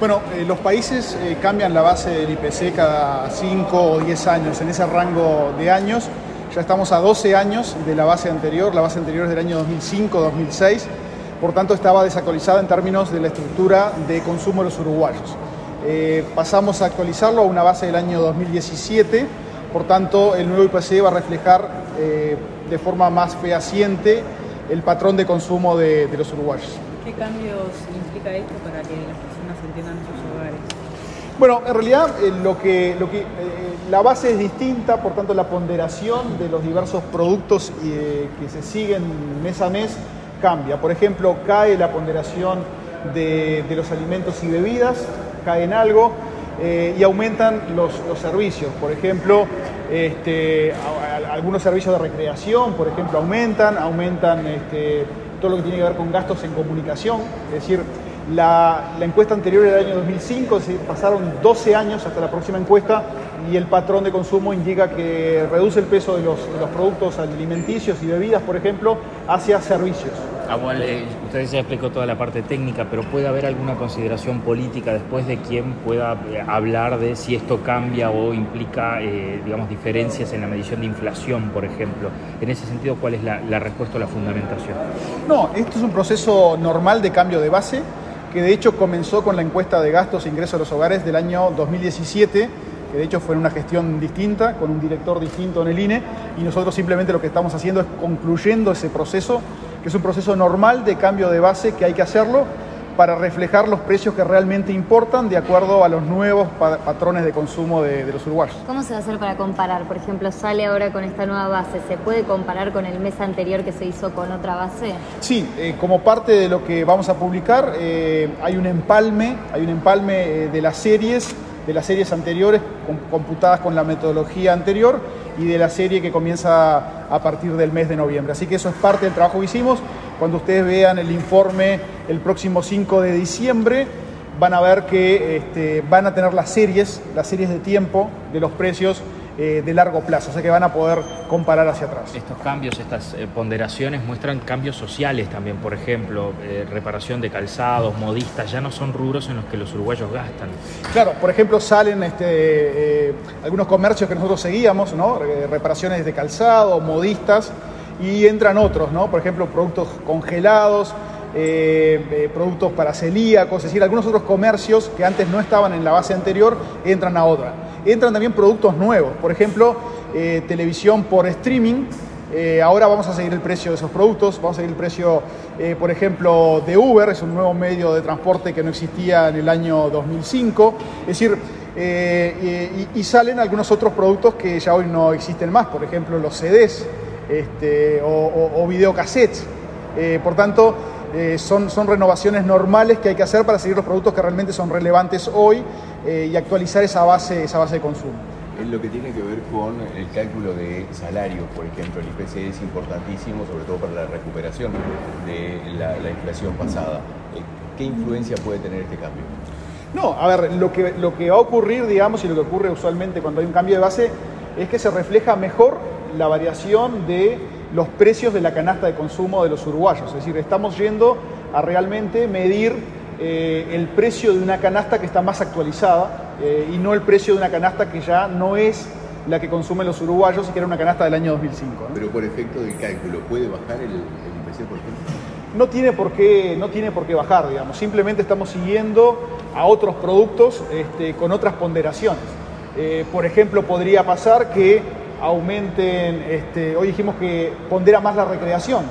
Bueno, los países cambian la base del IPC cada 5 o 10 años, en ese rango de años. Ya estamos a 12 años de la base anterior es del año 2005-2006, por tanto estaba desactualizada en términos de la estructura de consumo de los uruguayos. Pasamos a actualizarlo a una base del año 2017, por tanto el nuevo IPC va a reflejar de forma más fehaciente el patrón de consumo de los uruguayos. ¿Qué cambios implica esto para que las personas entiendan sus hogares? Bueno, en realidad la base es distinta, por tanto la ponderación de los diversos productos que se siguen mes a mes cambia. Por ejemplo, cae la ponderación de los alimentos y bebidas, cae en algo, y aumentan los servicios. Por ejemplo, algunos servicios de recreación, por ejemplo, aumentan todo lo que tiene que ver con gastos en comunicación. Es decir, la encuesta anterior era del año 2005, es decir, pasaron 12 años hasta la próxima encuesta y el patrón de consumo indica que reduce el peso de los productos alimenticios y bebidas, por ejemplo, hacia servicios. Usted ya explicó toda la parte técnica, pero ¿puede haber alguna consideración política después de quien pueda hablar de si esto cambia o implica, diferencias en la medición de inflación, por ejemplo? En ese sentido, ¿cuál es la respuesta o la fundamentación? No, esto es un proceso normal de cambio de base, que de hecho comenzó con la encuesta de gastos e ingresos de los hogares del año 2017, que de hecho fue en una gestión distinta, con un director distinto en el INE, y nosotros simplemente lo que estamos haciendo es concluyendo ese proceso, que es un proceso normal de cambio de base que hay que hacerlo para reflejar los precios que realmente importan de acuerdo a los nuevos patrones de consumo de los uruguayos. ¿Cómo se va a hacer para comparar? Por ejemplo, sale ahora con esta nueva base, ¿se puede comparar con el mes anterior que se hizo con otra base? Sí, como parte de lo que vamos a publicar, hay un empalme de las series anteriores computadas con la metodología anterior y de la serie que comienza a partir del mes de noviembre. Así que eso es parte del trabajo que hicimos. Cuando ustedes vean el informe el próximo 5 de diciembre, van a ver que van a tener las series de tiempo de los precios de largo plazo, o sea que van a poder comparar hacia atrás. Estos cambios, estas ponderaciones muestran cambios sociales también, por ejemplo, reparación de calzados, modistas, ya no son rubros en los que los uruguayos gastan. Claro, por ejemplo, salen algunos comercios que nosotros seguíamos, ¿no? Reparaciones de calzado, modistas, y entran otros, ¿no? Por ejemplo, productos congelados, productos para celíacos, es decir, algunos otros comercios que antes no estaban en la base anterior entran a otra. Entran también productos nuevos, por ejemplo, televisión por streaming. Ahora vamos a seguir el precio de esos productos, vamos a seguir el precio, por ejemplo, de Uber, es un nuevo medio de transporte que no existía en el año 2005. Es decir, y salen algunos otros productos que ya hoy no existen más, por ejemplo, los CDs o videocassettes. Por tanto, son renovaciones normales que hay que hacer para seguir los productos que realmente son relevantes hoy y actualizar esa base de consumo. En lo que tiene que ver con el cálculo de salarios, por ejemplo, el IPC es importantísimo, sobre todo para la recuperación de la inflación pasada. ¿Qué influencia puede tener este cambio? No, a ver, lo que va a ocurrir, digamos, y lo que ocurre usualmente cuando hay un cambio de base, es que se refleja mejor la variación de los precios de la canasta de consumo de los uruguayos. Es decir, estamos yendo a realmente medir el precio de una canasta que está más actualizada y no el precio de una canasta que ya no es la que consumen los uruguayos y que era una canasta del año 2005, ¿no? Pero por efecto del cálculo, ¿puede bajar el IPC, por ejemplo? No tiene por qué bajar, digamos. Simplemente estamos siguiendo a otros productos con otras ponderaciones. Por ejemplo, podría pasar que aumenten, hoy dijimos que pondera más la recreación.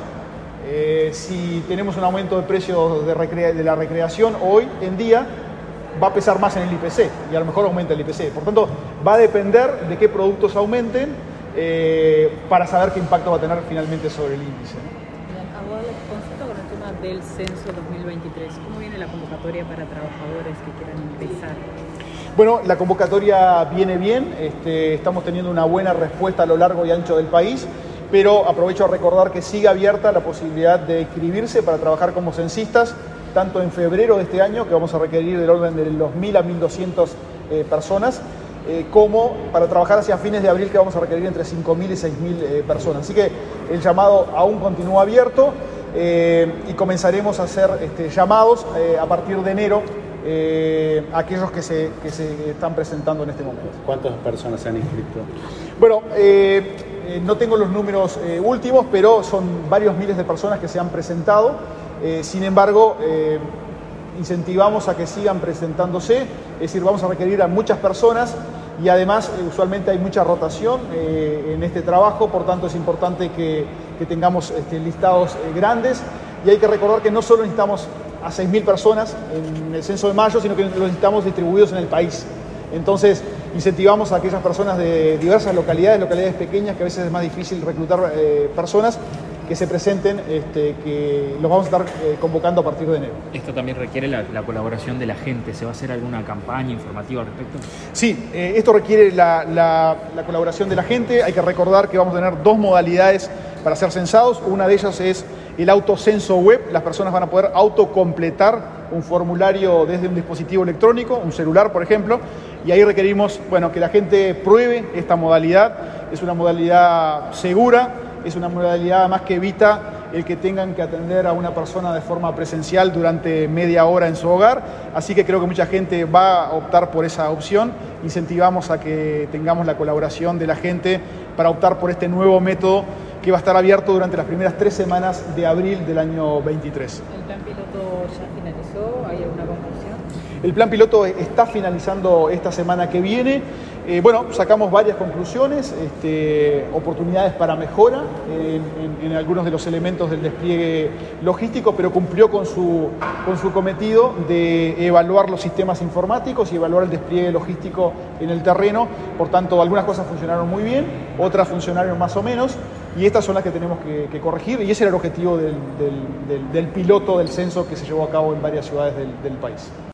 Si tenemos un aumento de precios de la recreación hoy en día, va a pesar más en el IPC y a lo mejor aumenta el IPC. Por tanto, va a depender de qué productos aumenten para saber qué impacto va a tener finalmente sobre el índice, ¿no? Consulta con el tema del censo 2023. ¿Cómo viene la convocatoria para trabajadores que quieran empezar? Bueno, la convocatoria viene bien, estamos teniendo una buena respuesta a lo largo y ancho del país, pero aprovecho a recordar que sigue abierta la posibilidad de inscribirse para trabajar como censistas, tanto en febrero de este año, que vamos a requerir del orden de los 1.000 a 1.200 personas, como para trabajar hacia fines de abril, que vamos a requerir entre 5.000 y 6.000 personas. Así que el llamado aún continúa abierto y comenzaremos a hacer llamados a partir de enero aquellos que se están presentando en este momento. ¿Cuántas personas se han inscrito? Bueno, no tengo los números últimos, pero son varios miles de personas que se han presentado. Sin embargo, incentivamos a que sigan presentándose, es decir, vamos a requerir a muchas personas y además usualmente hay mucha rotación en este trabajo, por tanto es importante que tengamos listados grandes, y hay que recordar que no solo necesitamos a 6.000 personas en el censo de mayo, sino que los necesitamos distribuidos en el país. Entonces, incentivamos a aquellas personas de diversas localidades pequeñas, que a veces es más difícil reclutar personas, que se presenten, que los vamos a estar convocando a partir de enero. Esto también requiere la colaboración de la gente. ¿Se va a hacer alguna campaña informativa al respecto? Sí, esto requiere la colaboración de la gente. Hay que recordar que vamos a tener 2 modalidades para ser censados. Una de ellas es el autocenso web. Las personas van a poder autocompletar un formulario desde un dispositivo electrónico, un celular, por ejemplo, y ahí requerimos, que la gente pruebe esta modalidad. Es una modalidad segura, es una modalidad más que evita el que tengan que atender a una persona de forma presencial durante media hora en su hogar, así que creo que mucha gente va a optar por esa opción. Incentivamos a que tengamos la colaboración de la gente para optar por este nuevo método que va a estar abierto durante las primeras 3 semanas de abril del año 23. ¿El plan piloto ya finalizó? ¿Hay alguna conclusión? El plan piloto está finalizando esta semana que viene. Sacamos varias conclusiones, oportunidades para mejora en algunos de los elementos del despliegue logístico, pero cumplió con su cometido de evaluar los sistemas informáticos y evaluar el despliegue logístico en el terreno. Por tanto, algunas cosas funcionaron muy bien, otras funcionaron más o menos, y estas son las que tenemos que corregir, y ese era el objetivo del piloto del censo que se llevó a cabo en varias ciudades del país.